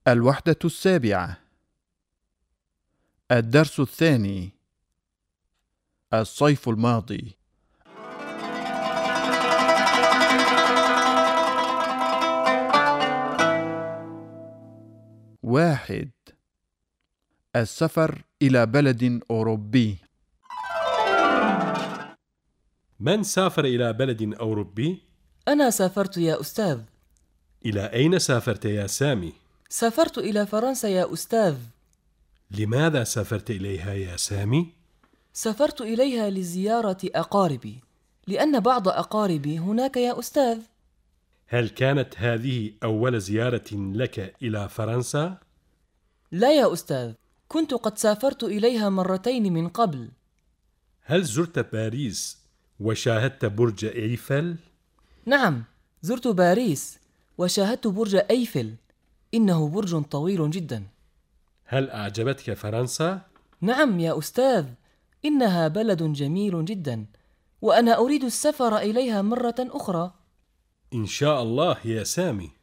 الوحدة السابعة. الدرس الثاني. الصيف الماضي. 1. السفر إلى بلد أوروبي. من سافر إلى بلد أوروبي؟ أنا سافرت يا أستاذ. إلى أين سافرت يا سامي؟ سافرت إلى فرنسا يا أستاذ. لماذا سافرت إليها يا سامي؟ سافرت إليها لزيارة أقاربي، لأن بعض أقاربي هناك يا أستاذ. هل كانت هذه أول زيارة لك إلى فرنسا؟ لا يا أستاذ، كنت قد سافرت إليها مرتين من قبل. هل زرت باريس وشاهدت برج إيفل؟ نعم، زرت باريس وشاهدت برج أيفل، إنه برج طويل جدا. هل أعجبتك فرنسا؟ نعم يا أستاذ، إنها بلد جميل جدا، وأنا أريد السفر إليها مرة أخرى. إن شاء الله يا سامي.